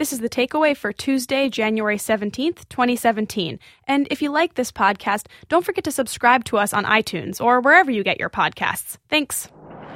This is the takeaway for Tuesday, January 17th, 2017. And if you like this podcast, don't forget to subscribe to us on iTunes or wherever you get your podcasts. Thanks.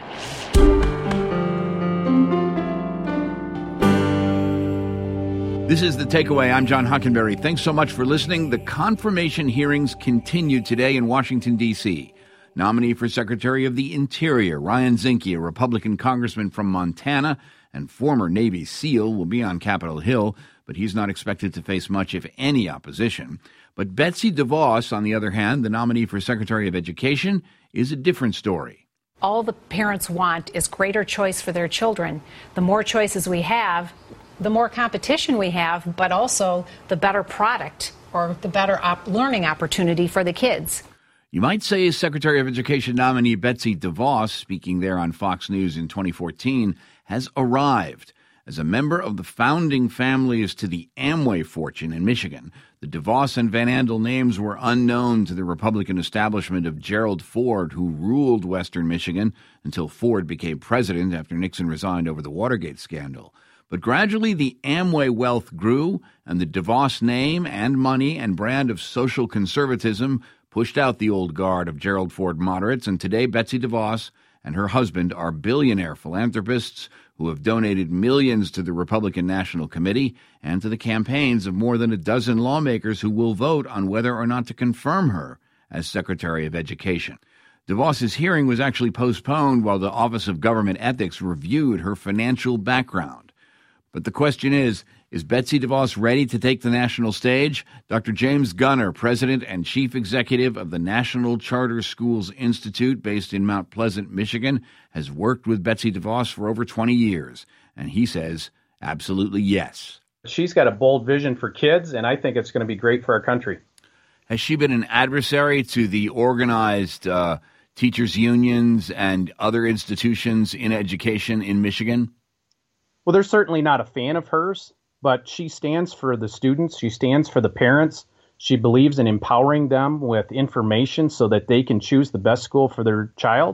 This is The Takeaway. I'm John Hockenberry. Thanks so much for listening. The confirmation hearings continue today in Washington, D.C. Nominee for Secretary of the Interior, Ryan Zinke, a Republican congressman from Montana and former Navy SEAL, will be on Capitol Hill, but he's not expected to face much, if any, opposition. But Betsy DeVos, on the other hand, the nominee for Secretary of Education, is a different story. All the parents want is greater choice for their children. The more choices we have, the more competition we have, but also the better product or the better learning opportunity for the kids. You might say Secretary of Education nominee Betsy DeVos, speaking there on Fox News in 2014, has arrived. As a member of the founding families to the Amway fortune in Michigan, the DeVos and Van Andel names were unknown to the Republican establishment of Gerald Ford, who ruled Western Michigan until Ford became president after Nixon resigned over the Watergate scandal. But gradually the Amway wealth grew, and the DeVos name and money and brand of social conservatism pushed out the old guard of Gerald Ford moderates, and today Betsy DeVos and her husband are billionaire philanthropists who have donated millions to the Republican National Committee and to the campaigns of more than a dozen lawmakers who will vote on whether or not to confirm her as Secretary of Education. DeVos's hearing was actually postponed while the Office of Government Ethics reviewed her financial background. But the question is Betsy DeVos ready to take the national stage? Dr. James Gunner, President and Chief Executive of the National Charter Schools Institute based in Mount Pleasant, Michigan, has worked with Betsy DeVos for over 20 years. And he says, absolutely yes. She's got a bold vision for kids, and I think it's going to be great for our country. Has she been an adversary to the organized teachers' unions and other institutions in education in Michigan? Well, they're certainly not a fan of hers, but she stands for the students. She stands for the parents. She believes in empowering them with information so that they can choose the best school for their child.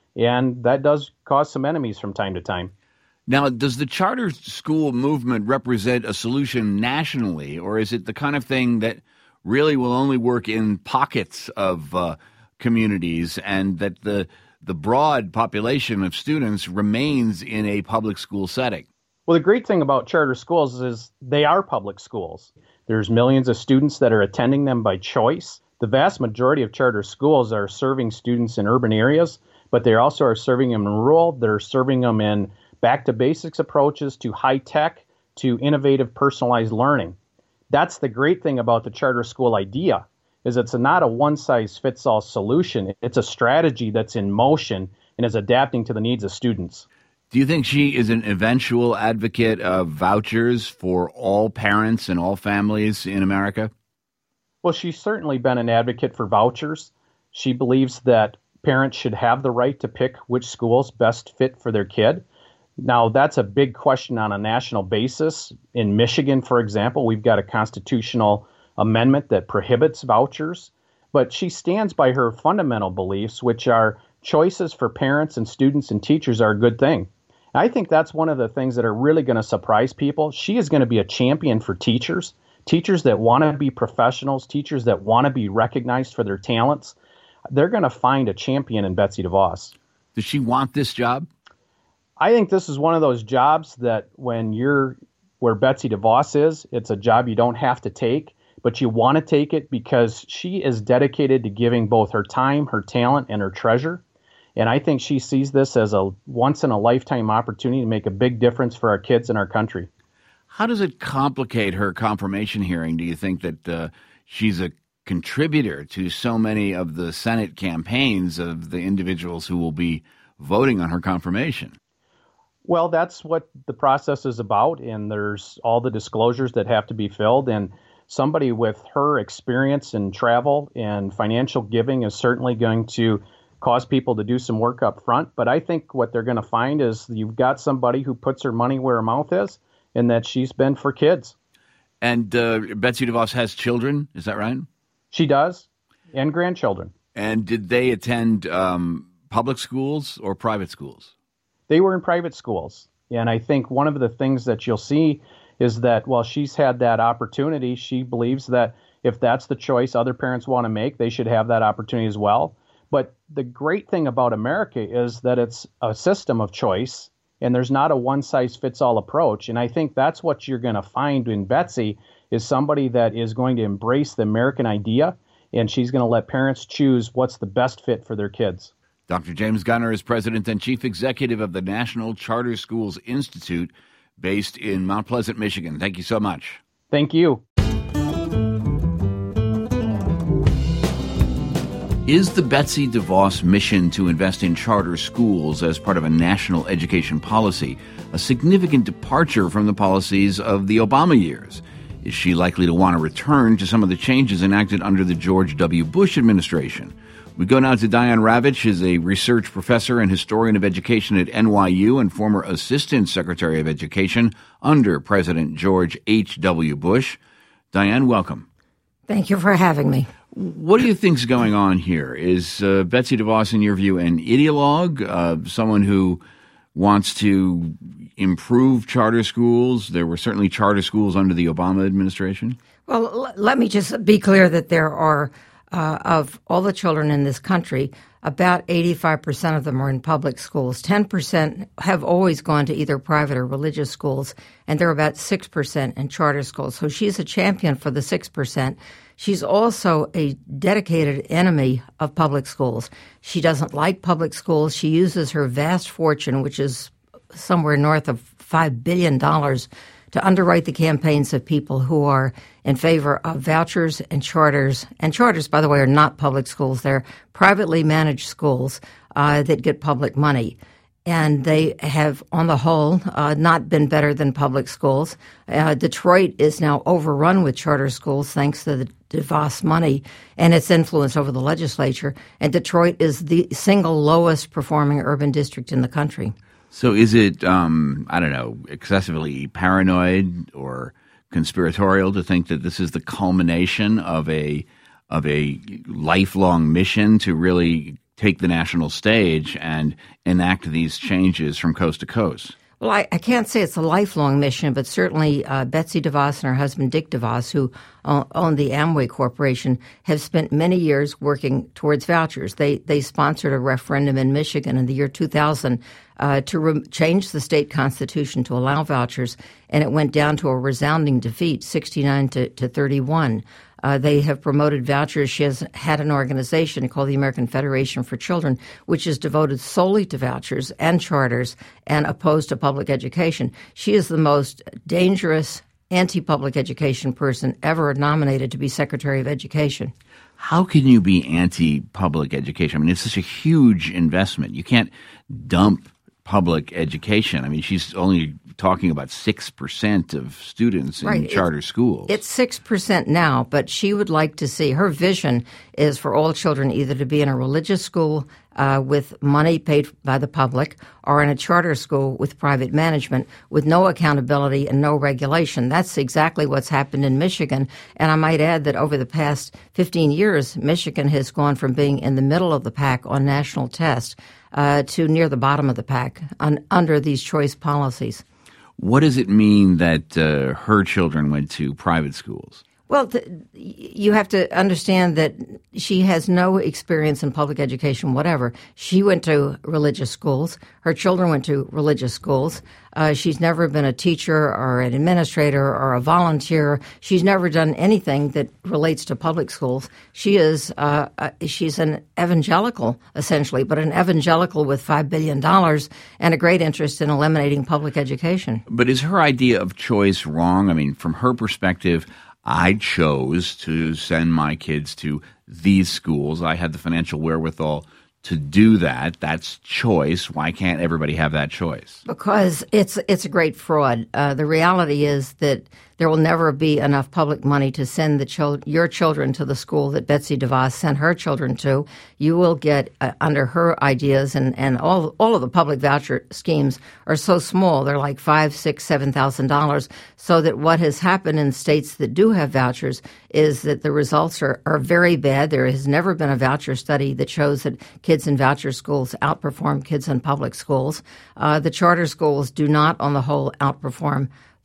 And that does cause some enemies from time to time. Now, does the charter school movement represent a solution nationally, or is it the kind of thing that really will only work in pockets of communities, and that the broad population of students remains in a public school setting? Well, the great thing about charter schools is they are public schools. There's millions of students that are attending them by choice. The vast majority of charter schools are serving students in urban areas, but they also are serving them in rural. They're serving them in back-to-basics approaches to high-tech, to innovative personalized learning. That's the great thing about the charter school idea, is it's not a one-size-fits-all solution. It's a strategy that's in motion and is adapting to the needs of students. Do you think she is an eventual advocate of vouchers for all parents and all families in America? Well, she's certainly been an advocate for vouchers. She believes that parents should have the right to pick which schools best fit for their kid. Now, that's a big question on a national basis. In Michigan, for example, we've got a constitutional amendment that prohibits vouchers, but she stands by her fundamental beliefs, which are choices for parents and students and teachers are a good thing. I think that's one of the things that are really going to surprise people. She is going to be a champion for teachers that want to be professionals, teachers that want to be recognized for their talents. They're going to find a champion in Betsy DeVos. Does she want this job? I think this is one of those jobs that when you're where Betsy DeVos is, it's a job you don't have to take, but you want to take it because she is dedicated to giving both her time, her talent, and her treasure. And I think she sees this as a once-in-a-lifetime opportunity to make a big difference for our kids and our country. How does it complicate her confirmation hearing? Do you think that she's a contributor to so many of the Senate campaigns of the individuals who will be voting on her confirmation? Well, that's what the process is about, and there's all the disclosures that have to be filled. And somebody with her experience in travel and financial giving is certainly going to cause people to do some work up front. But I think what they're going to find is you've got somebody who puts her money where her mouth is, and that she's been for kids. And Betsy DeVos has children, is that right? She does, and grandchildren. And did they attend public schools or private schools? They were in private schools. And I think one of the things that you'll see is that while she's had that opportunity, she believes that if that's the choice other parents want to make, they should have that opportunity as well. But the great thing about America is that it's a system of choice, and there's not a one-size-fits-all approach. And I think that's what you're going to find in Betsy, is somebody that is going to embrace the American idea, and she's going to let parents choose what's the best fit for their kids. Dr. James Gunner is president and chief executive of the National Charter Schools Institute, based in Mount Pleasant, Michigan. Thank you so much. Thank you. Is the Betsy DeVos mission to invest in charter schools as part of a national education policy a significant departure from the policies of the Obama years? Is she likely to want to return to some of the changes enacted under the George W. Bush administration? We go now to Diane Ravitch, who is a research professor and historian of education at NYU and former assistant secretary of education under President George H.W. Bush. Diane, welcome. Thank you for having me. What do you think's going on here? Is Betsy DeVos, in your view, an ideologue, someone who wants to improve charter schools? There were certainly charter schools under the Obama administration. Well, let me just be clear that there are, of all the children in this country, about 85% of them are in public schools. 10% have always gone to either private or religious schools, and there are about 6% in charter schools. So she's a champion for the 6%. She's also a dedicated enemy of public schools. She doesn't like public schools. She uses her vast fortune, which is somewhere north of $5 billion, to underwrite the campaigns of people who are in favor of vouchers and charters. And charters, by the way, are not public schools. They're privately managed schools that get public money. And they have, on the whole, not been better than public schools. Detroit is now overrun with charter schools thanks to the DeVos money and its influence over the legislature. And Detroit is the single lowest performing urban district in the country. So is it, excessively paranoid or conspiratorial to think that this is the culmination of a lifelong mission to really take the national stage and enact these changes from coast to coast? Well, I can't say it's a lifelong mission, but certainly Betsy DeVos and her husband Dick DeVos, who own the Amway Corporation, have spent many years working towards vouchers. They sponsored a referendum in Michigan in the year 2000 to change the state constitution to allow vouchers, and it went down to a resounding defeat, 69 to 31. They have promoted vouchers. She has had an organization called the American Federation for Children, which is devoted solely to vouchers and charters and opposed to public education. She is the most dangerous anti-public education person ever nominated to be Secretary of Education. How can you be anti-public education? I mean, it's such a huge investment. You can't dump public education. I mean, she's only talking about 6% of students in charter schools. It's 6% now, but she would like to see, her vision is for all children either to be in a religious school with money paid by the public or in a charter school with private management with no accountability and no regulation. That's exactly what's happened in Michigan. And I might add that over the past 15 years, Michigan has gone from being in the middle of the pack on national tests to near the bottom of the pack under these choice policies. What does it mean that her children went to private schools? Well, you have to understand that she has no experience in public education, whatever. She went to religious schools. Her children went to religious schools. She's never been a teacher or an administrator or a volunteer. She's never done anything that relates to public schools. She's an evangelical, essentially, but an evangelical with $5 billion and a great interest in eliminating public education. But is her idea of choice wrong? I mean, from her perspective, I chose to send my kids to these schools. I had the financial wherewithal to do that. That's choice. Why can't everybody have that choice? Because it's a great fraud. The reality is that there will never be enough public money to send your children to the school that Betsy DeVos sent her children to. You will get, under her ideas, and all of the public voucher schemes are so small, they're like $5,000, $6,000, $7,000, so that what has happened in states that do have vouchers is that the results are very bad. There has never been a voucher study that shows that kids in voucher schools outperform kids in public schools. The charter schools do not, on the whole, outperform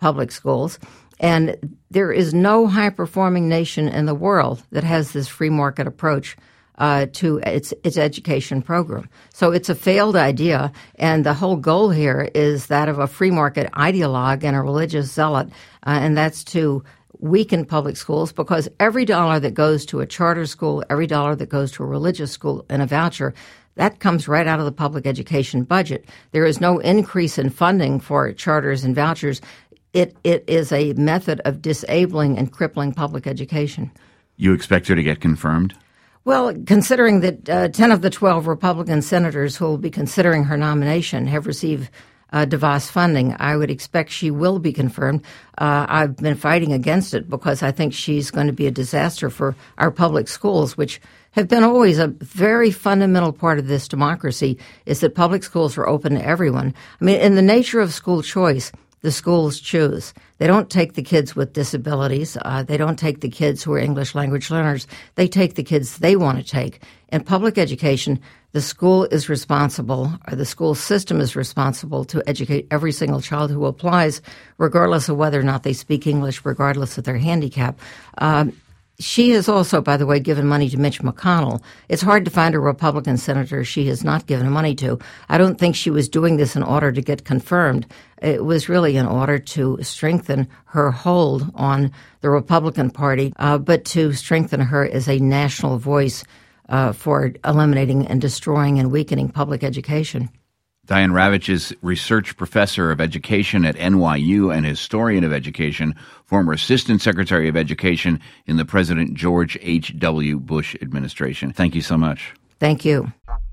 public schools. And there is no high-performing nation in the world that has this free market approach to its education program. So it's a failed idea, and the whole goal here is that of a free market ideologue and a religious zealot, and that's to weaken public schools, because every dollar that goes to a charter school, every dollar that goes to a religious school and a voucher, that comes right out of the public education budget. There is no increase in funding for charters and vouchers. It is a method of disabling and crippling public education. You expect her to get confirmed? Well, considering that 10 of the 12 Republican senators who will be considering her nomination have received DeVos funding, I would expect she will be confirmed. I've been fighting against it because I think she's going to be a disaster for our public schools, which have been always a very fundamental part of this democracy, is that public schools are open to everyone. I mean, in the nature of school choice, the schools choose. They don't take the kids with disabilities. They don't take the kids who are English language learners. They take the kids they want to take. In public education, the school is responsible, or the school system is responsible to educate every single child who applies, regardless of whether or not they speak English, regardless of their handicap. She has also, by the way, given money to Mitch McConnell. It's hard to find a Republican senator she has not given money to. I don't think she was doing this in order to get confirmed. It was really in order to strengthen her hold on the Republican Party, but to strengthen her as a national voice for eliminating and destroying and weakening public education. Diane Ravitch is research professor of education at NYU and historian of education, former assistant secretary of education in the President George H.W. Bush administration. Thank you so much. Thank you.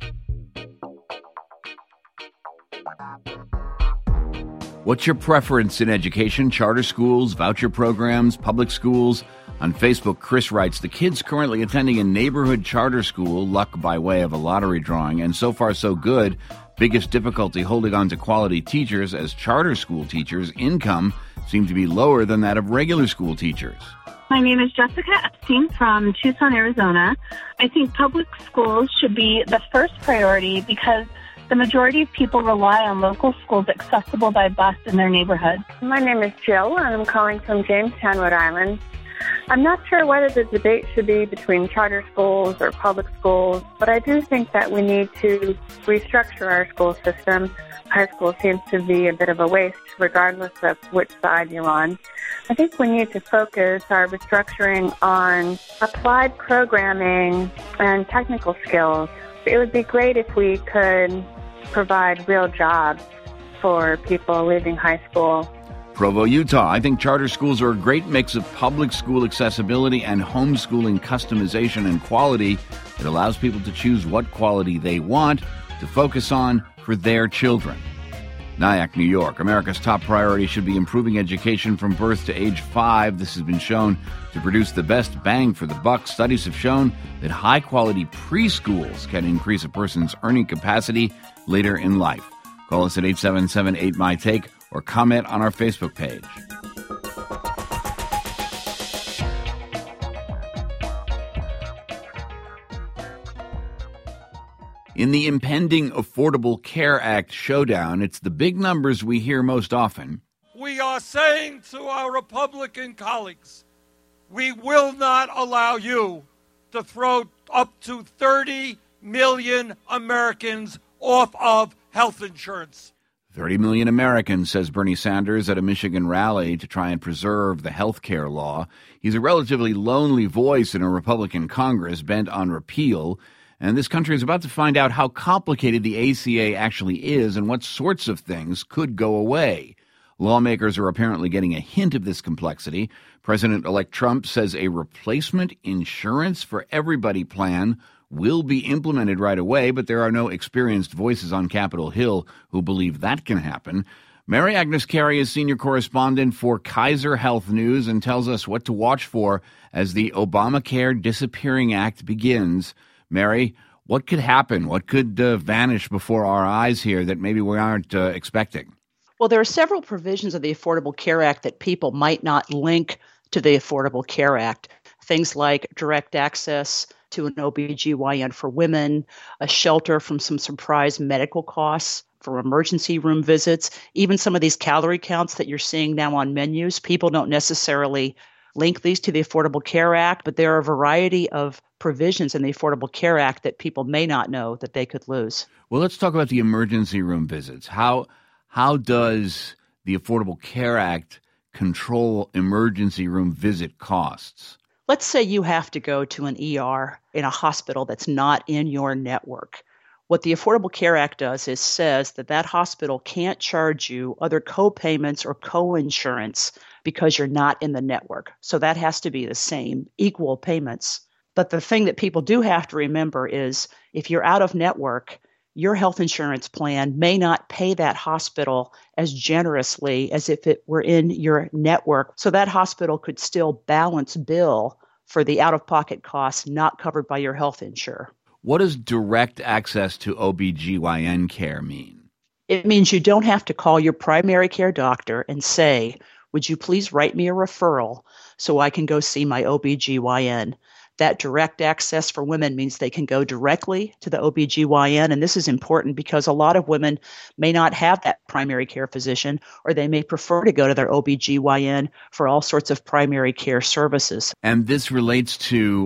What's your preference in education? Charter schools, voucher programs, public schools? On Facebook, Chris writes, the kids currently attending a neighborhood charter school, luck by way of a lottery drawing, and so far so good. Biggest difficulty holding on to quality teachers, as charter school teachers' income seem to be lower than that of regular school teachers. My name is Jessica Epstein from Tucson, Arizona. I think public schools should be the first priority because the majority of people rely on local schools accessible by bus in their neighborhood. My name is Jill, and I'm calling from Jamestown, Rhode Island. I'm not sure whether the debate should be between charter schools or public schools, but I do think that we need to restructure our school system. High school seems to be a bit of a waste, regardless of which side you're on. I think we need to focus our restructuring on applied programming and technical skills. It would be great if we could provide real jobs for people leaving high school. Provo, Utah. I think charter schools are a great mix of public school accessibility and homeschooling customization and quality. It allows people to choose what quality they want to focus on for their children. Nyack, New York. America's top priority should be improving education from birth to age 5. This has been shown to produce the best bang for the buck. Studies have shown that high-quality preschools can increase a person's earning capacity later in life. Call us at 877-8MY-TAKE or comment on our Facebook page. In the impending Affordable Care Act showdown, it's the big numbers we hear most often. We are saying to our Republican colleagues, we will not allow you to throw up to 30 million Americans off of health insurance. 30 million Americans, says Bernie Sanders at a Michigan rally to try and preserve the health care law. He's a relatively lonely voice in a Republican Congress bent on repeal. And this country is about to find out how complicated the ACA actually is and what sorts of things could go away. Lawmakers are apparently getting a hint of this complexity. President-elect Trump says a replacement insurance for everybody plan will be implemented right away, but there are no experienced voices on Capitol Hill who believe that can happen. Mary Agnes Carey is senior correspondent for Kaiser Health News and tells us what to watch for as the Obamacare Disappearing Act begins. Mary, what could happen? What could vanish before our eyes here that maybe we aren't expecting? Well, there are several provisions of the Affordable Care Act that people might not link to the Affordable Care Act. Things like direct access to an OBGYN for women, a shelter from some surprise medical costs for emergency room visits, even some of these calorie counts that you're seeing now on menus. People don't necessarily link these to the Affordable Care Act, but there are a variety of provisions in the Affordable Care Act that people may not know that they could lose. Well, let's talk about the emergency room visits. How does the Affordable Care Act control emergency room visit costs? Let's say you have to go to an ER in a hospital that's not in your network. What the Affordable Care Act does is says that hospital can't charge you other co-payments or co-insurance because you're not in the network. So that has to be the same, equal payments. But the thing that people do have to remember is if you're out of network, your health insurance plan may not pay that hospital as generously as if it were in your network. So that hospital could still balance bill for the out-of-pocket costs not covered by your health insurer. What does direct access to OBGYN care mean? It means you don't have to call your primary care doctor and say, would you please write me a referral so I can go see my OBGYN? That direct access for women means they can go directly to the OBGYN. And this is important because a lot of women may not have that primary care physician, or they may prefer to go to their OBGYN for all sorts of primary care services. And this relates to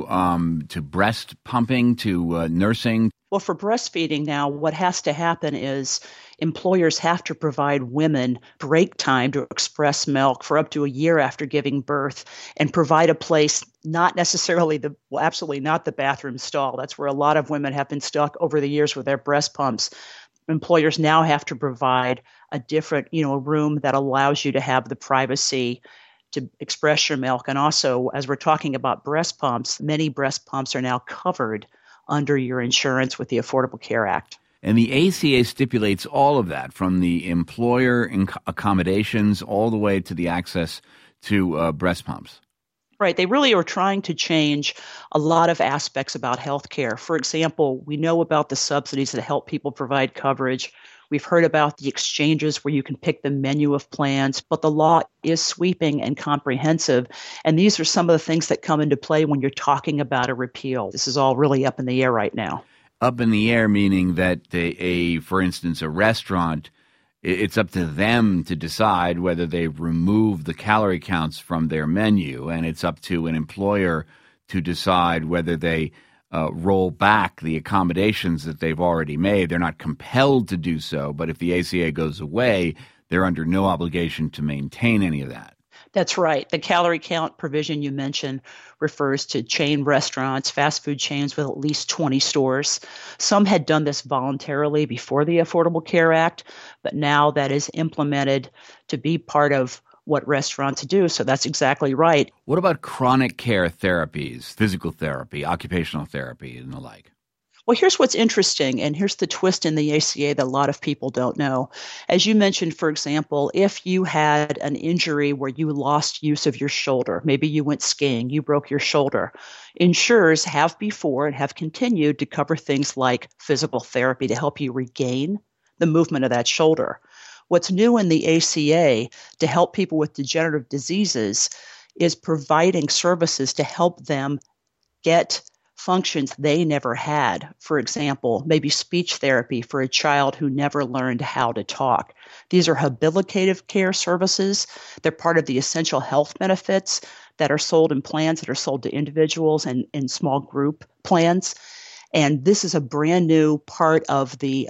breast pumping, to nursing? Well, for breastfeeding now, what has to happen is employers have to provide women break time to express milk for up to a year after giving birth and provide a place, not necessarily absolutely not the bathroom stall. That's where a lot of women have been stuck over the years with their breast pumps. Employers now have to provide a different, a room that allows you to have the privacy to express your milk. And also, as we're talking about breast pumps, many breast pumps are now covered under your insurance with the Affordable Care Act. And the ACA stipulates all of that, from the employer accommodations all the way to the access to breast pumps. Right. They really are trying to change a lot of aspects about health care. For example, we know about the subsidies that help people provide coverage. We've heard about the exchanges where you can pick the menu of plans, but the law is sweeping and comprehensive. And these are some of the things that come into play when you're talking about a repeal. This is all really up in the air right now. Up in the air, meaning that for instance, a restaurant, it's up to them to decide whether they remove the calorie counts from their menu, and it's up to an employer to decide whether they roll back the accommodations that they've already made. They're not compelled to do so, but if the ACA goes away, they're under no obligation to maintain any of that. That's right. The calorie count provision you mentioned refers to chain restaurants, fast food chains with at least 20 stores. Some had done this voluntarily before the Affordable Care Act, but now that is implemented to be part of what restaurants do. So that's exactly right. What about chronic care therapies, physical therapy, occupational therapy, and the like? Well, here's what's interesting, and here's the twist in the ACA that a lot of people don't know. As you mentioned, for example, if you had an injury where you lost use of your shoulder, maybe you went skiing, you broke your shoulder, insurers have before and have continued to cover things like physical therapy to help you regain the movement of that shoulder. What's new in the ACA to help people with degenerative diseases is providing services to help them get functions they never had. For example, maybe speech therapy for a child who never learned how to talk. These are habilitative care services. They're part of the essential health benefits that are sold in plans that are sold to individuals and in small group plans. And this is a brand new part of the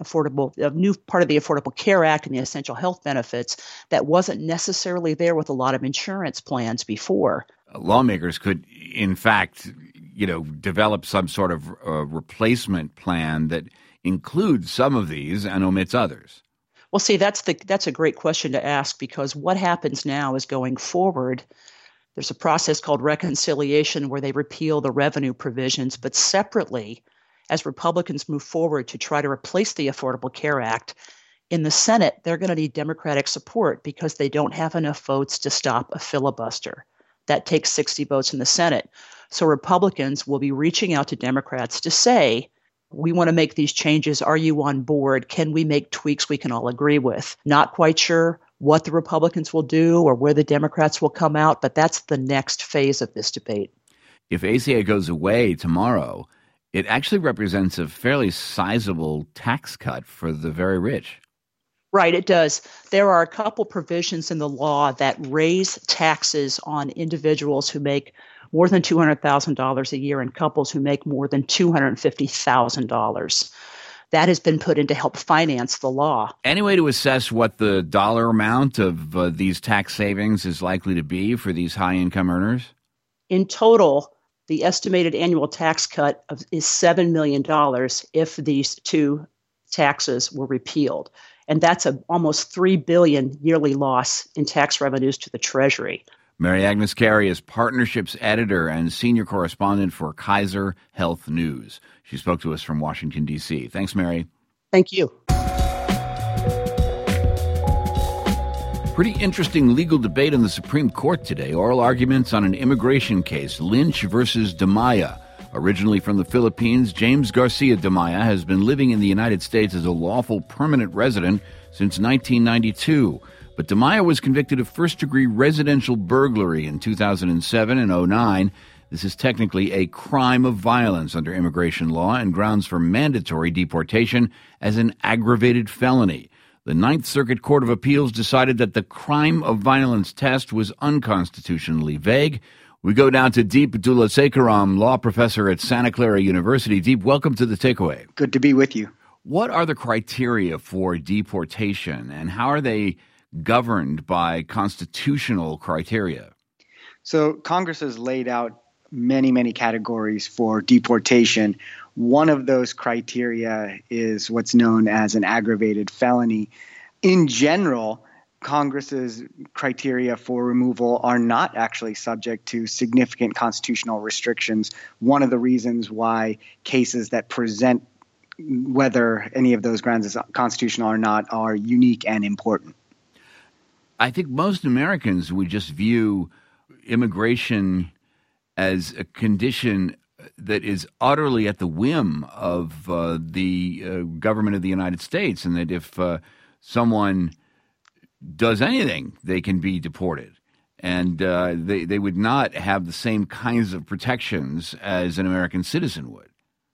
Affordable Care Act and the essential health benefits that wasn't necessarily there with a lot of insurance plans before. Lawmakers could, in fact, develop some sort of replacement plan that includes some of these and omits others. Well, see, that's a great question to ask, because what happens now is going forward, there's a process called reconciliation where they repeal the revenue provisions, but separately, as Republicans move forward to try to replace the Affordable Care Act, in the Senate, they're going to need Democratic support because they don't have enough votes to stop a filibuster. That takes 60 votes in the Senate. So Republicans will be reaching out to Democrats to say, we want to make these changes. Are you on board? Can we make tweaks we can all agree with? Not quite sure what the Republicans will do or where the Democrats will come out, but that's the next phase of this debate. If ACA goes away tomorrow, it actually represents a fairly sizable tax cut for the very rich. Right, it does. There are a couple provisions in the law that raise taxes on individuals who make more than $200,000 a year and couples who make more than $250,000. That has been put in to help finance the law. Any way to assess what the dollar amount of these tax savings is likely to be for these high-income earners? In total, the estimated annual tax cut is $7 million if these two taxes were repealed. And that's an almost $3 billion yearly loss in tax revenues to the Treasury. Mary Agnes Carey is Partnerships Editor and Senior Correspondent for Kaiser Health News. She spoke to us from Washington, D.C. Thanks, Mary. Thank you. Pretty interesting legal debate in the Supreme Court today. Oral arguments on an immigration case, Lynch versus DiMaia. Originally from the Philippines, James Garcia DiMaia has been living in the United States as a lawful permanent resident since 1992. But DiMaia was convicted of first-degree residential burglary in 2007 and 2009. This is technically a crime of violence under immigration law and grounds for mandatory deportation as an aggravated felony. The Ninth Circuit Court of Appeals decided that the crime of violence test was unconstitutionally vague. We go down to Deep Dulasekaram, law professor at Santa Clara University. Deep, welcome to The Takeaway. Good to be with you. What are the criteria for deportation, and how are they governed by constitutional criteria? So Congress has laid out many categories for deportation. One of those criteria is what's known as an aggravated felony. In general, Congress's criteria for removal are not actually subject to significant constitutional restrictions. One of the reasons why cases that present whether any of those grounds is constitutional or not are unique and important. I think most Americans would just view immigration as a condition that is utterly at the whim of the government of the United States, and that if someone does anything, they can be deported. And they would not have the same kinds of protections as an American citizen would.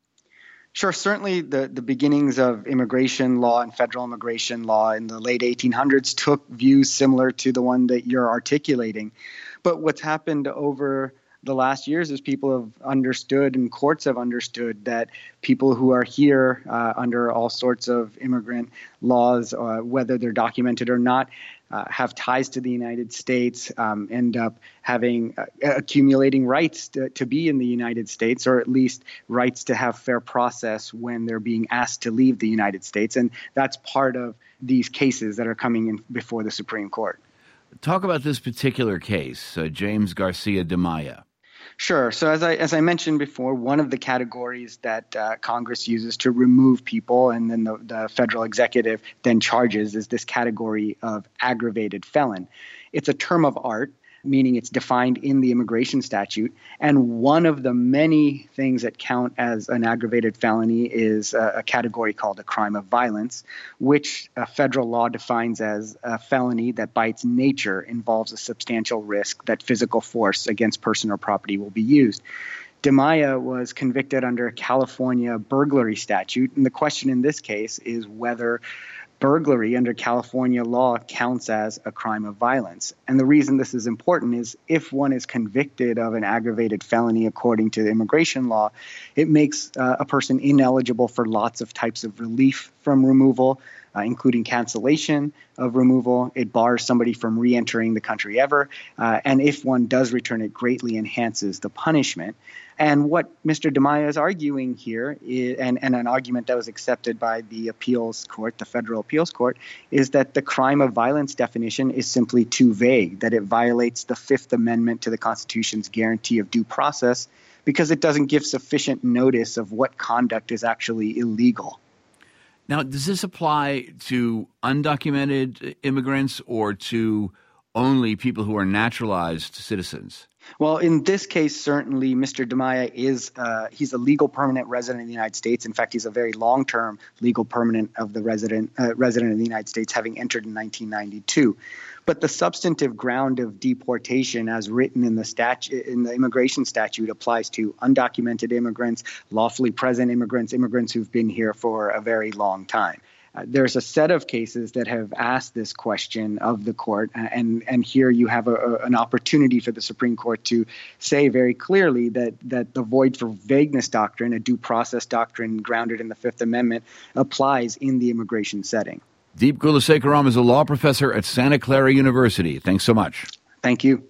Sure. Certainly the beginnings of immigration law and federal immigration law in the late 1800s took views similar to the one that you're articulating. But what's happened over the last years is people have understood and courts have understood that people who are here under all sorts of immigrant laws, whether they're documented or not, have ties to the United States, end up having accumulating rights to be in the United States, or at least rights to have fair process when they're being asked to leave the United States. And that's part of these cases that are coming in before the Supreme Court. Talk about this particular case, James Garcia DiMaia. Sure. So as I mentioned before, one of the categories that Congress uses to remove people and then the federal executive then charges is this category of aggravated felon. It's a term of art, meaning it's defined in the immigration statute. And one of the many things that count as an aggravated felony is a category called a crime of violence, which federal law defines as a felony that by its nature involves a substantial risk that physical force against person or property will be used. DiMaia was convicted under a California burglary statute. And the question in this case is whether burglary under California law counts as a crime of violence. And the reason this is important is if one is convicted of an aggravated felony according to the immigration law, it makes a person ineligible for lots of types of relief from removal, including cancellation of removal. It bars somebody from re-entering the country ever. And if one does return, it greatly enhances the punishment. And what Mr. DiMaia is arguing here, and an argument that was accepted by the appeals court, the federal appeals court, is that the crime of violence definition is simply too vague, that it violates the Fifth Amendment to the Constitution's guarantee of due process because it doesn't give sufficient notice of what conduct is actually illegal. Now, does this apply to undocumented immigrants or to only people who are naturalized citizens? Well, in this case, certainly Mr. DiMaia he's a legal permanent resident of the United States. In fact, he's a very long-term legal permanent of the resident of the United States, having entered in 1992. But the substantive ground of deportation, as written in the statute, in the immigration statute, applies to undocumented immigrants, lawfully present immigrants, immigrants who've been here for a very long time. There's a set of cases that have asked this question of the court, and here you have an opportunity for the Supreme Court to say very clearly that the void for vagueness doctrine, a due process doctrine grounded in the Fifth Amendment, applies in the immigration setting. Deep Kulasekaram is a law professor at Santa Clara University. Thanks so much. Thank you.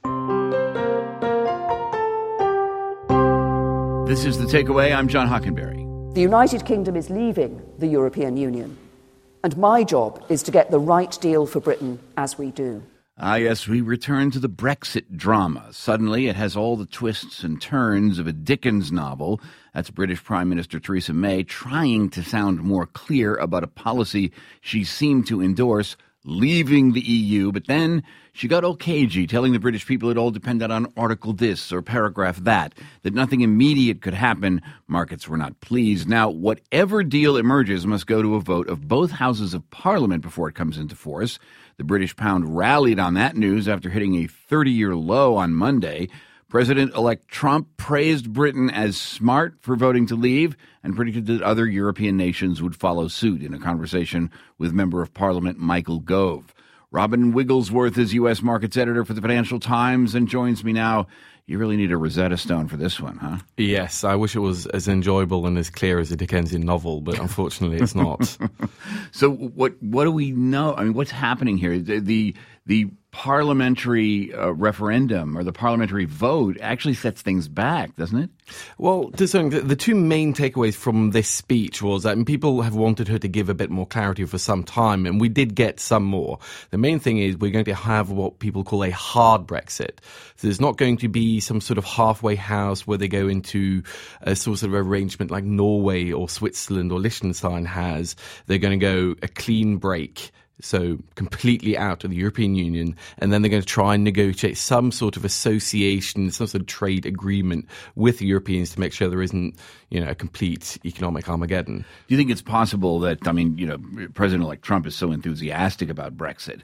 This is The Takeaway. I'm John Hockenberry. The United Kingdom is leaving the European Union, and my job is to get the right deal for Britain as we do. Yes, we return to the Brexit drama. Suddenly, it has all the twists and turns of a Dickens novel. That's British Prime Minister Theresa May trying to sound more clear about a policy she seemed to endorse, leaving the EU, but then she got all cagey, telling the British people it all depended on article this or paragraph that nothing immediate could happen. Markets were not pleased. Now, whatever deal emerges must go to a vote of both houses of Parliament before it comes into force. The British pound rallied on that news after hitting a 30-year low on Monday. President-elect Trump praised Britain as smart for voting to leave and predicted that other European nations would follow suit in a conversation with Member of Parliament Michael Gove. Robin Wigglesworth is U.S. Markets Editor for the Financial Times and joins me now. You really need a Rosetta Stone for this one, huh? Yes, I wish it was as enjoyable and as clear as a Dickensian novel, but unfortunately it's not. So what do we know? I mean, what's happening here? The parliamentary referendum or the parliamentary vote actually sets things back, doesn't it? Well, the two main takeaways from this speech was that people have wanted her to give a bit more clarity for some time, and we did get some more. The main thing is we're going to have what people call a hard Brexit. So there's not going to be some sort of halfway house where they go into a sort of arrangement like Norway or Switzerland or Liechtenstein has. They're going to go a clean break. So completely out of the European Union, and then they're going to try and negotiate some sort of association, some sort of trade agreement with the Europeans to make sure there isn't, a complete economic Armageddon. Do you think it's possible that, President-elect Trump is so enthusiastic about Brexit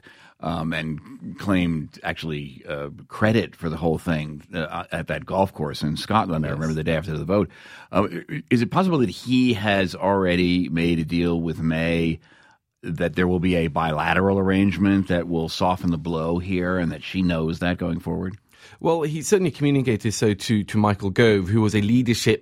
and claimed actually credit for the whole thing at that golf course in Scotland? Yes. I remember the day after the vote. Is it possible that he has already made a deal with May that there will be a bilateral arrangement that will soften the blow here and that she knows that going forward? Well, he certainly communicated so to Michael Gove, who was a leadership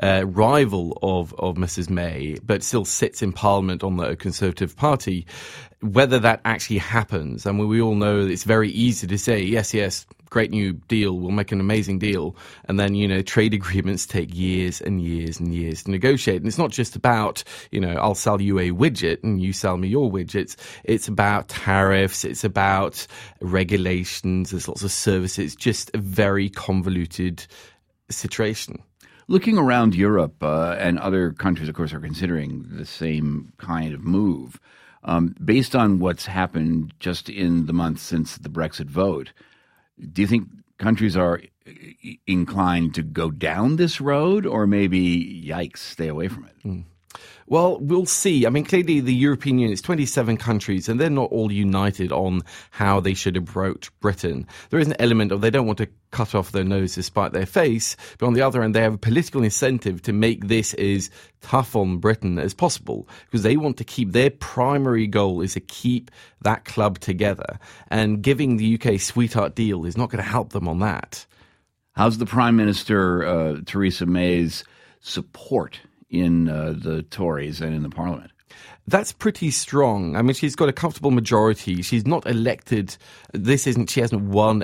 rival of Mrs. May, but still sits in Parliament on the Conservative Party. Whether that actually happens, and we all know it's very easy to say, yes, great new deal, we'll make an amazing deal, and then, trade agreements take years and years and years to negotiate. And it's not just about, I'll sell you a widget and you sell me your widgets. It's about tariffs, it's about regulations, there's lots of services, just a very convoluted situation. Looking around Europe and other countries, of course, are considering the same kind of move. Based on what's happened just in the months since the Brexit vote, do you think countries are inclined to go down this road or maybe, yikes, stay away from it? Well, we'll see. I mean, clearly the European Union is 27 countries and they're not all united on how they should approach Britain. There is an element of they don't want to cut off their nose to spite their face, but on the other hand, they have a political incentive to make this as tough on Britain as possible because they want to keep their primary goal is to keep that club together, and giving the UK sweetheart deal is not going to help them on that. How's the Prime Minister, Theresa May's support in the Tories and in the Parliament? That's pretty strong. I mean, she's got a comfortable majority. She's not elected. She hasn't won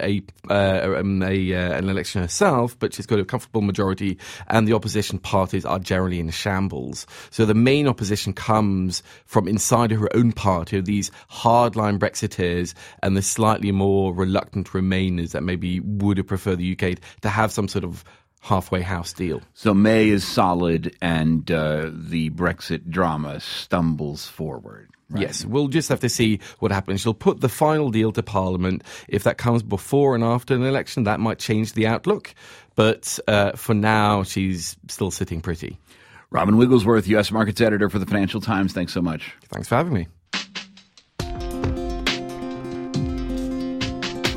an election herself, but she's got a comfortable majority, and the opposition parties are generally in shambles. So the main opposition comes from inside her own party, of these hardline Brexiteers and the slightly more reluctant Remainers that maybe would have preferred the UK to have some sort of halfway house deal. So May is solid and the Brexit drama stumbles forward. Right? Yes, we'll just have to see what happens. She'll put the final deal to Parliament. If that comes before and after an election, that might change the outlook. But for now, she's still sitting pretty. Robin Wigglesworth, U.S. Markets Editor for the Financial Times. Thanks so much. Thanks for having me.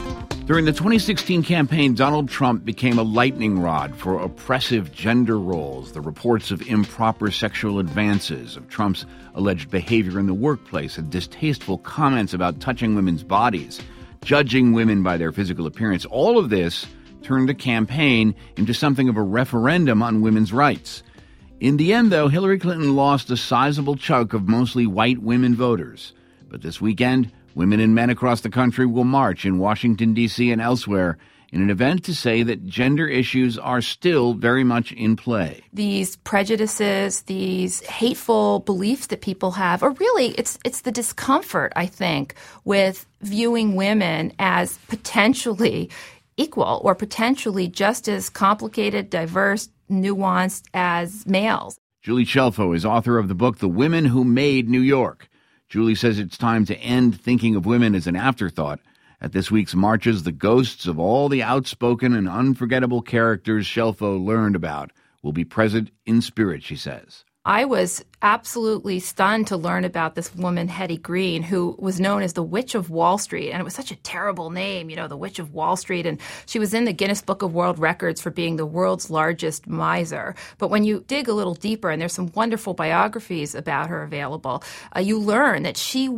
During the 2016 campaign, Donald Trump became a lightning rod for oppressive gender roles, the reports of improper sexual advances, of Trump's alleged behavior in the workplace, and distasteful comments about touching women's bodies, judging women by their physical appearance. All of this turned the campaign into something of a referendum on women's rights. In the end, though, Hillary Clinton lost a sizable chunk of mostly white women voters. But this weekend, women and men across the country will march in Washington, D.C. and elsewhere in an event to say that gender issues are still very much in play. These prejudices, these hateful beliefs that people have, or really it's the discomfort, I think, with viewing women as potentially equal or potentially just as complicated, diverse, nuanced as males. Julie Shelfo is author of the book The Women Who Made New York. Julie says it's time to end thinking of women as an afterthought. At this week's marches, the ghosts of all the outspoken and unforgettable characters Shelfo learned about will be present in spirit, she says. I was absolutely stunned to learn about this woman, Hetty Green, who was known as the Witch of Wall Street. And it was such a terrible name, the Witch of Wall Street. And she was in the Guinness Book of World Records for being the world's largest miser. But when you dig a little deeper, and there's some wonderful biographies about her available, you learn that she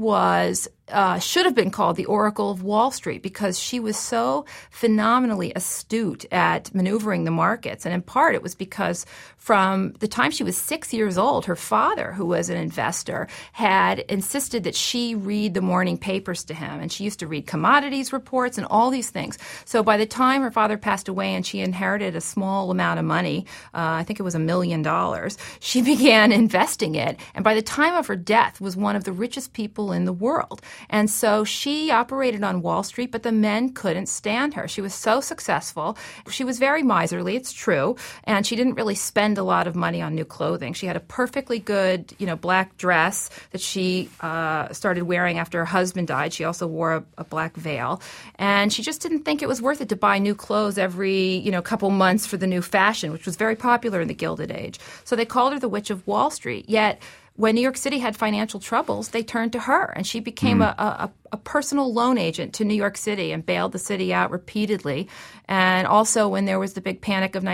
should have been called the Oracle of Wall Street because she was so phenomenally astute at maneuvering the markets. And in part, it was because from the time she was 6 years old, her father, who was an investor, had insisted that she read the morning papers to him. And she used to read commodities reports and all these things. So by the time her father passed away and she inherited a small amount of money, I think it was $1 million, she began investing it. And by the time of her death, was one of the richest people in the world. And so she operated on Wall Street, but the men couldn't stand her. She was so successful. She was very miserly, it's true, and she didn't really spend a lot of money on new clothing. She had a perfectly good, black dress that she started wearing after her husband died. She also wore a black veil. And she just didn't think it was worth it to buy new clothes every, couple months for the new fashion, which was very popular in the Gilded Age. So they called her the Witch of Wall Street. Yet when New York City had financial troubles, they turned to her, and she became a personal loan agent to New York City and bailed the city out repeatedly. And also when there was the big panic of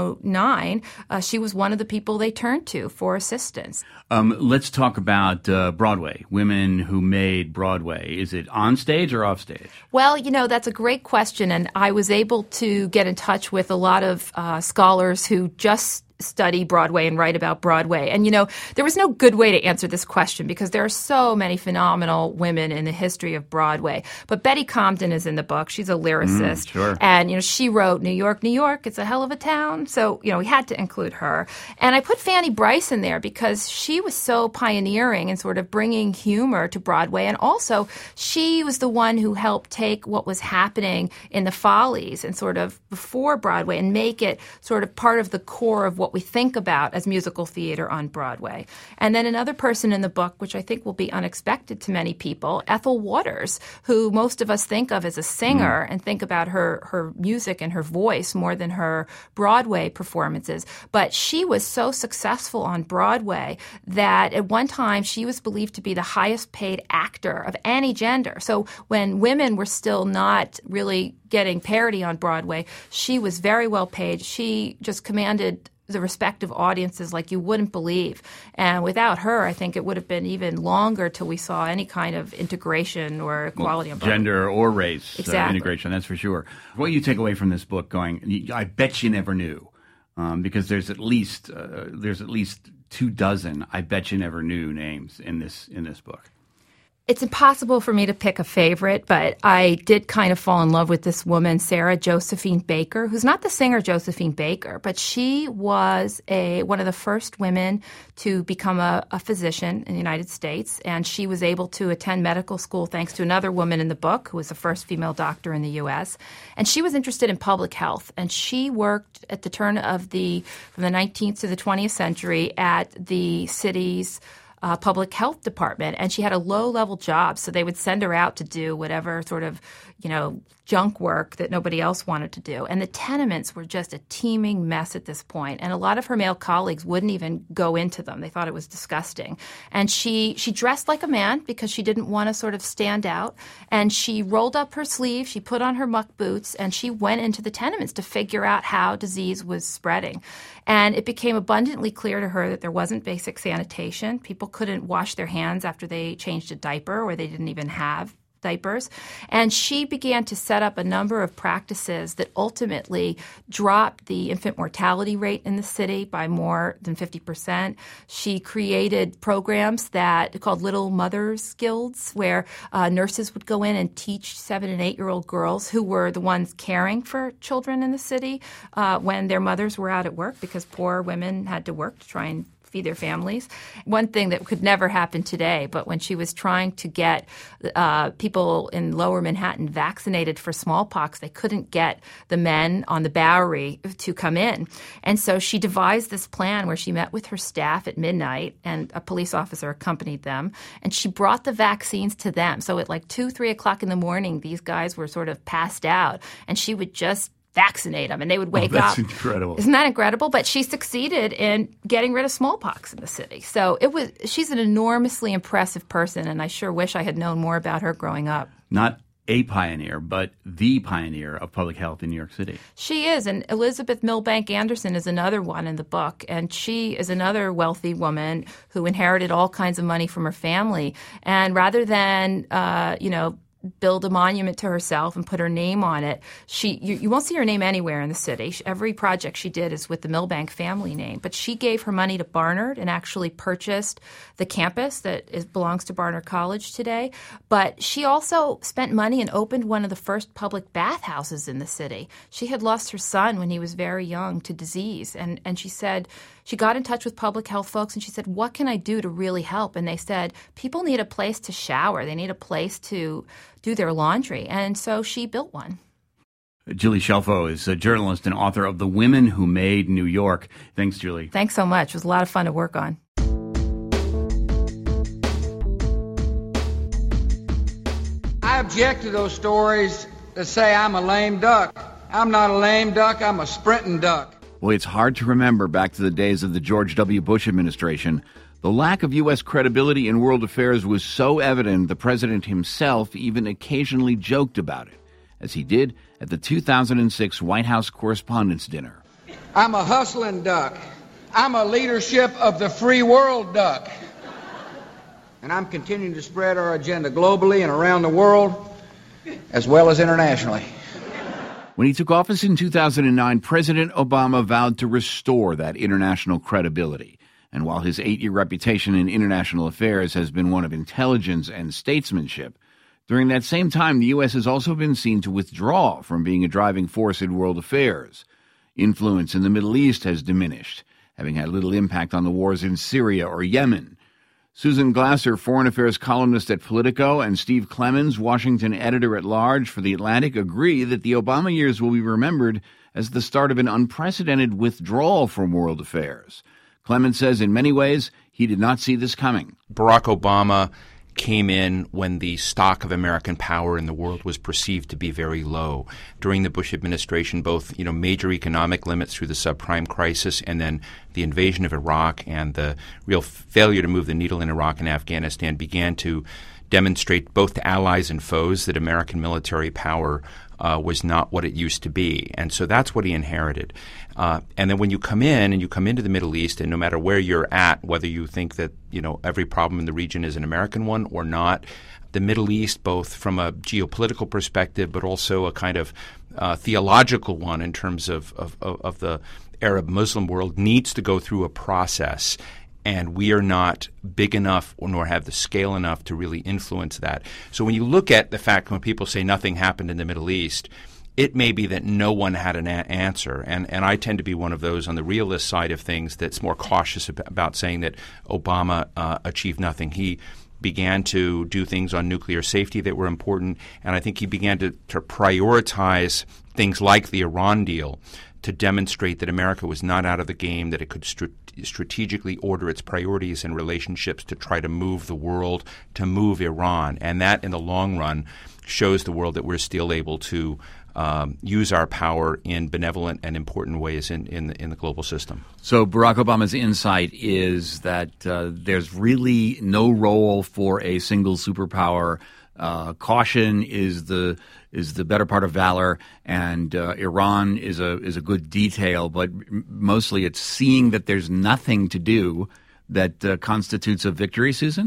1909, she was one of the people they turned to for assistance. Let's talk about Broadway, Women Who Made Broadway. Is it on stage or off stage? Well, that's a great question, and I was able to get in touch with a lot of scholars who just study Broadway and write about Broadway. And, there was no good way to answer this question because there are so many phenomenal women in the history of Broadway. But Betty Comden is in the book. She's a lyricist. Sure. And, she wrote New York, New York, it's a hell of a town. So, we had to include her. And I put Fanny Brice in there because she was so pioneering in sort of bringing humor to Broadway. And also, she was the one who helped take what was happening in the Follies and sort of before Broadway and make it sort of part of the core of what we think about as musical theater on Broadway. And then another person in the book, which I think will be unexpected to many people, Ethel Waters, who most of us think of as a singer and think about her music and her voice more than her Broadway performances. But she was so successful on Broadway that at one time she was believed to be the highest paid actor of any gender. So when women were still not really getting parity on Broadway, she was very well paid. She just commanded the respective audiences like you wouldn't believe. And without her, I think it would have been even longer till we saw any kind of integration or equality on Broadway. Gender or race exactly. Integration, that's for sure. What you take away from this book I bet you never knew, because there's at least 24 I bet you never knew names in this book. It's impossible for me to pick a favorite, but I did kind of fall in love with this woman, Sarah Josephine Baker, who's not the singer Josephine Baker, but she was one of the first women to become a physician in the United States, and she was able to attend medical school thanks to another woman in the book who was the first female doctor in the U.S., and she was interested in public health, and she worked at the turn of from the 19th to the 20th century at the city's public health department, and she had a low-level job, so they would send her out to do whatever sort of, junk work that nobody else wanted to do. And the tenements were just a teeming mess at this point. And a lot of her male colleagues wouldn't even go into them. They thought it was disgusting. And she dressed like a man because she didn't want to sort of stand out. And she rolled up her sleeves, she put on her muck boots, and she went into the tenements to figure out how disease was spreading. And it became abundantly clear to her that there wasn't basic sanitation. People couldn't wash their hands after they changed a diaper, or they didn't even have diapers. And she began to set up a number of practices that ultimately dropped the infant mortality rate in the city by more than 50%. She created programs that called Little Mothers Guilds, where nurses would go in and teach 7- and 8-year-old girls who were the ones caring for children in the city when their mothers were out at work, because poor women had to work to try and feed their families. One thing that could never happen today, but when she was trying to get people in lower Manhattan vaccinated for smallpox, they couldn't get the men on the Bowery to come in. And so she devised this plan where she met with her staff at midnight, and a police officer accompanied them, and she brought the vaccines to them. So at like 2, 3 o'clock in the morning, these guys were sort of passed out, and she would just vaccinate them, and they would wake up. That's incredible. Isn't that incredible? But she succeeded in getting rid of smallpox in the city. So she's an enormously impressive person, and I sure wish I had known more about her growing up. Not a pioneer, but the pioneer of public health in New York City. She is, and Elizabeth Milbank Anderson is another one in the book, and she is another wealthy woman who inherited all kinds of money from her family, and rather than build a monument to herself and put her name on it. You won't see her name anywhere in the city. Every project she did is with the Milbank family name. But she gave her money to Barnard and actually purchased the campus that belongs to Barnard College today. But she also spent money and opened one of the first public bathhouses in the city. She had lost her son when he was very young to disease. And she said, she got in touch with public health folks and she said, what can I do to really help? And they said, people need a place to shower. They need a place to do their laundry. And so she built one. Julie Shelfo is a journalist and author of The Women Who Made New York. Thanks, Julie. Thanks so much. It was a lot of fun to work on. I object to those stories that say I'm a lame duck. I'm not a lame duck. I'm a sprinting duck. Boy, it's hard to remember back to the days of the George W. Bush administration. The lack of U.S. credibility in world affairs was so evident the president himself even occasionally joked about it, as he did at the 2006 White House Correspondents' Dinner. I'm a hustling duck. I'm a leadership of the free world duck. And I'm continuing to spread our agenda globally and around the world, as well as internationally. When he took office in 2009, President Obama vowed to restore that international credibility. And while his 8-year reputation in international affairs has been one of intelligence and statesmanship, during that same time, the U.S. has also been seen to withdraw from being a driving force in world affairs. Influence in the Middle East has diminished, having had little impact on the wars in Syria or Yemen. Susan Glasser, foreign affairs columnist at Politico, and Steve Clemons, Washington editor-at-large for The Atlantic, agree that the Obama years will be remembered as the start of an unprecedented withdrawal from world affairs. Clemons says in many ways he did not see this coming. Barack Obama came in when the stock of American power in the world was perceived to be very low. During the Bush administration, both major economic limits through the subprime crisis and then the invasion of Iraq and the real failure to move the needle in Iraq and Afghanistan began to demonstrate both to allies and foes that American military power was not what it used to be. And so that's what he inherited. And then when you come in and you come into the Middle East, and no matter where you're at, whether you think that every problem in the region is an American one or not, the Middle East, both from a geopolitical perspective but also a kind of theological one in terms of the Arab Muslim world, needs to go through a process. And we are not big enough nor have the scale enough to really influence that. So when you look at the fact when people say nothing happened in the Middle East, it may be that no one had an answer. And I tend to be one of those on the realist side of things that's more cautious about saying that Obama achieved nothing. He began to do things on nuclear safety that were important, and I think he began to prioritize things like the Iran deal to demonstrate that America was not out of the game, that it could strategically order its priorities and relationships to try to move the world, to move Iran. And that, in the long run, shows the world that we're still able to use our power in benevolent and important ways in the global system. So Barack Obama's insight is that there's really no role for a single superpower. Caution is the better part of valor, and Iran is a good detail, but mostly it's seeing that there's nothing to do that constitutes a victory, Susan?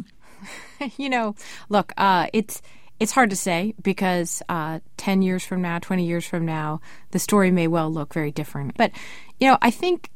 Look, it's hard to say because 10 years from now, 20 years from now, the story may well look very different. But, I think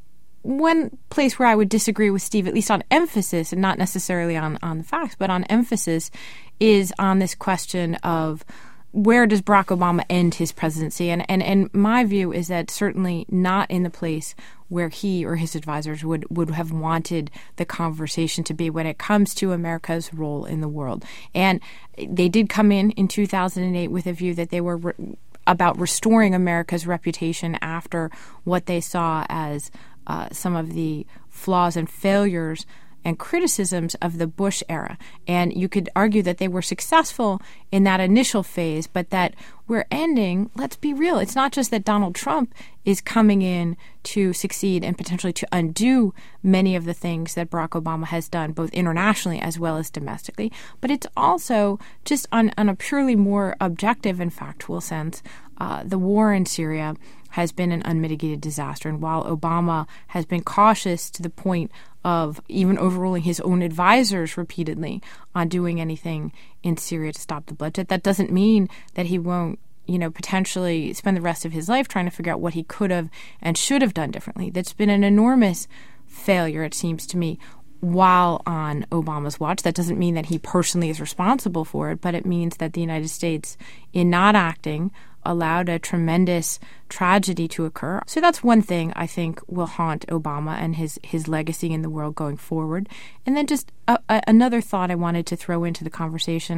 one place where I would disagree with Steve, at least on emphasis, and not necessarily on the facts, but on emphasis, is on this question of where does Barack Obama end his presidency? And my view is that certainly not in the place where he or his advisors would have wanted the conversation to be when it comes to America's role in the world. And they did come in 2008 with a view that they were about restoring America's reputation after what they saw as some of the flaws and failures and criticisms of the Bush era. And you could argue that they were successful in that initial phase, but that we're ending, let's be real, it's not just that Donald Trump is coming in to succeed and potentially to undo many of the things that Barack Obama has done, both internationally as well as domestically, but it's also just on a purely more objective and factual sense. The war in Syria has been an unmitigated disaster. And while Obama has been cautious to the point of even overruling his own advisors repeatedly on doing anything in Syria to stop the bloodshed, that doesn't mean that he won't, potentially spend the rest of his life trying to figure out what he could have and should have done differently. That's been an enormous failure, it seems to me, while on Obama's watch. That doesn't mean that he personally is responsible for it, but it means that the United States, in not acting, allowed a tremendous tragedy to occur. So that's one thing I think will haunt Obama and his legacy in the world going forward. And then just another thought I wanted to throw into the conversation.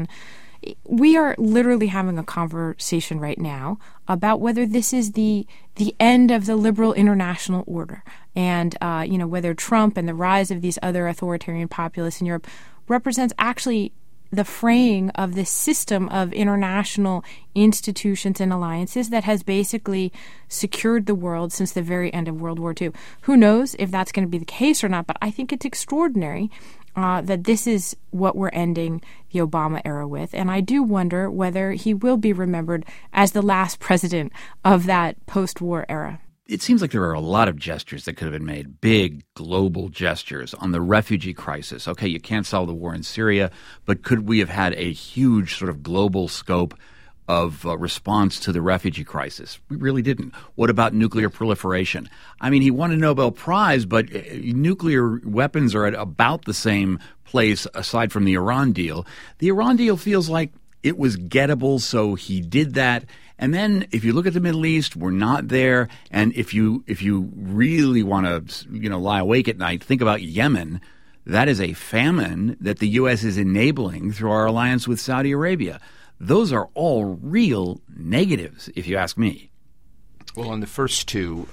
We are literally having a conversation right now about whether this is the end of the liberal international order, and whether Trump and the rise of these other authoritarian populists in Europe represents actually the fraying of this system of international institutions and alliances that has basically secured the world since the very end of World War II. Who knows if that's going to be the case or not, but I think it's extraordinary that this is what we're ending the Obama era with. And I do wonder whether he will be remembered as the last president of that post-war era. It seems like there are a lot of gestures that could have been made, big global gestures on the refugee crisis. Okay, you can't solve the war in Syria, but could we have had a huge sort of global scope of response to the refugee crisis? We really didn't. What about nuclear proliferation? I mean, he won a Nobel Prize, but nuclear weapons are at about the same place aside from the Iran deal. The Iran deal feels like it was gettable, so he did that. And then if you look at the Middle East, we're not there. And if you really want to, lie awake at night, think about Yemen. That is a famine that the U.S. is enabling through our alliance with Saudi Arabia. Those are all real negatives, if you ask me. Well, on the first two,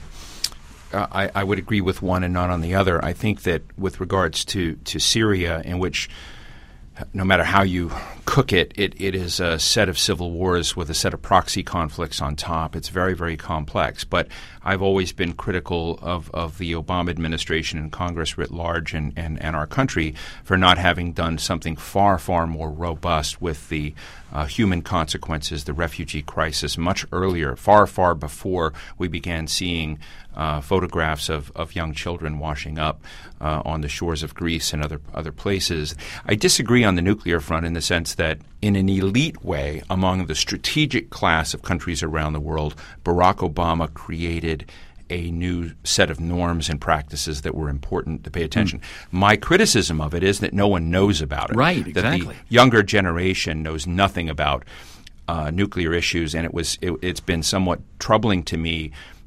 I would agree with one and not on the other. I think that with regards to Syria, in which no matter how you cook it, it is a set of civil wars with a set of proxy conflicts on top. It's very, very complex. But I've always been critical of the Obama administration and Congress writ large and our country for not having done something far, far more robust with the human consequences, the refugee crisis, much earlier, far, far before we began seeing photographs of young children washing up on the shores of Greece and other places. I disagree on the nuclear front in the sense that in an elite way among the strategic class of countries around the world, Barack Obama created a new set of norms and practices that were important to pay attention. My criticism of it is that no one knows about it. Right, exactly. That the younger generation knows nothing about nuclear issues, and it's been somewhat troubling to me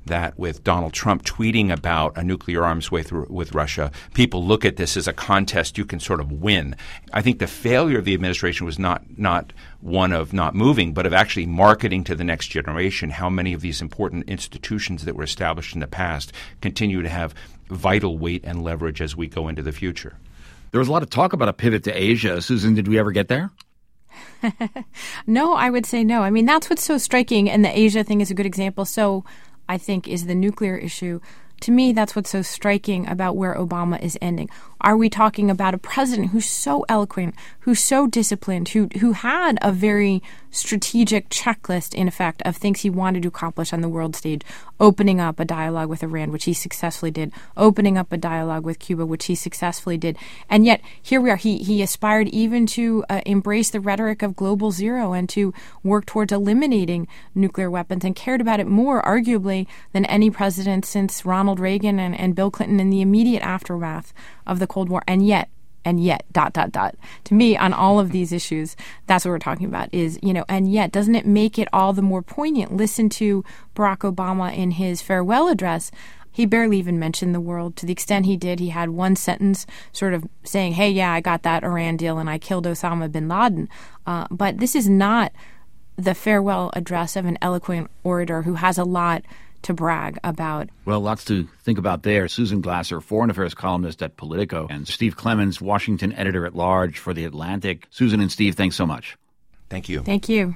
that with Donald Trump tweeting about a nuclear arms race with Russia, people look at this as a contest you can sort of win. I think the failure of the administration was not one of not moving, but of actually marketing to the next generation how many of these important institutions that were established in the past continue to have vital weight and leverage as we go into the future. There was a lot of talk about a pivot to Asia. Susan, did we ever get there? No, I would say no. I mean, that's what's so striking, and the Asia thing is a good example. So I think is the nuclear issue. To me, that's what's so striking about where Obama is ending. Are we talking about a president who's so eloquent, who's so disciplined, who had a very strategic checklist, in effect, of things he wanted to accomplish on the world stage, opening up a dialogue with Iran, which he successfully did, opening up a dialogue with Cuba, which he successfully did. And yet, here we are. He aspired even to embrace the rhetoric of global zero and to work towards eliminating nuclear weapons and cared about it more, arguably, than any president since Ronald Reagan and Bill Clinton in the immediate aftermath of the Cold War. And yet, to me, on all of these issues, that's what we're talking about is, and yet, doesn't it make it all the more poignant? Listen to Barack Obama in his farewell address. He barely even mentioned the world. To the extent he did, he had one sentence sort of saying, hey, yeah, I got that Iran deal and I killed Osama bin Laden. But this is not the farewell address of an eloquent orator who has a lot to brag about. Well, lots to think about there. Susan Glasser, foreign affairs columnist at Politico, and Steve Clemons, Washington editor-at-large for The Atlantic. Susan and Steve, thanks so much. Thank you. Thank you.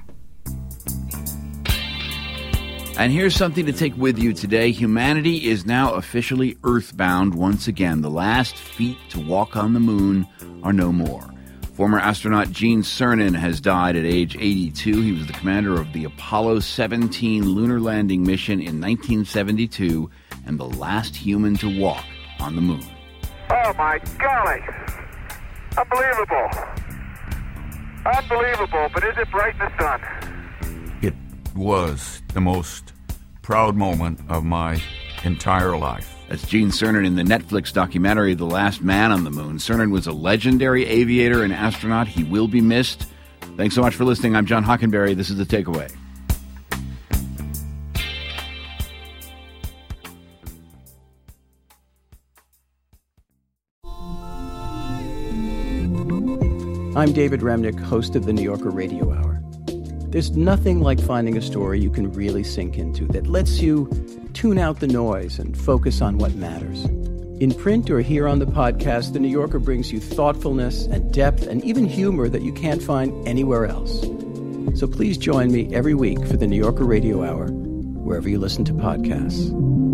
And here's something to take with you today. Humanity is now officially earthbound once again. The last feet to walk on the moon are no more. Former astronaut Gene Cernan has died at age 82. He was the commander of the Apollo 17 lunar landing mission in 1972 and the last human to walk on the moon. Oh, my golly. Unbelievable. Unbelievable, but is it bright in the sun? It was the most proud moment of my entire life. That's Gene Cernan in the Netflix documentary The Last Man on the Moon. Cernan was a legendary aviator and astronaut. He will be missed. Thanks so much for listening. I'm John Hockenberry. This is The Takeaway. I'm David Remnick, host of the New Yorker Radio Hour. There's nothing like finding a story you can really sink into that lets you tune out the noise and focus on what matters. In print or here on the podcast, The New Yorker brings you thoughtfulness and depth and even humor that you can't find anywhere else. So please join me every week for the New Yorker Radio Hour, wherever you listen to podcasts.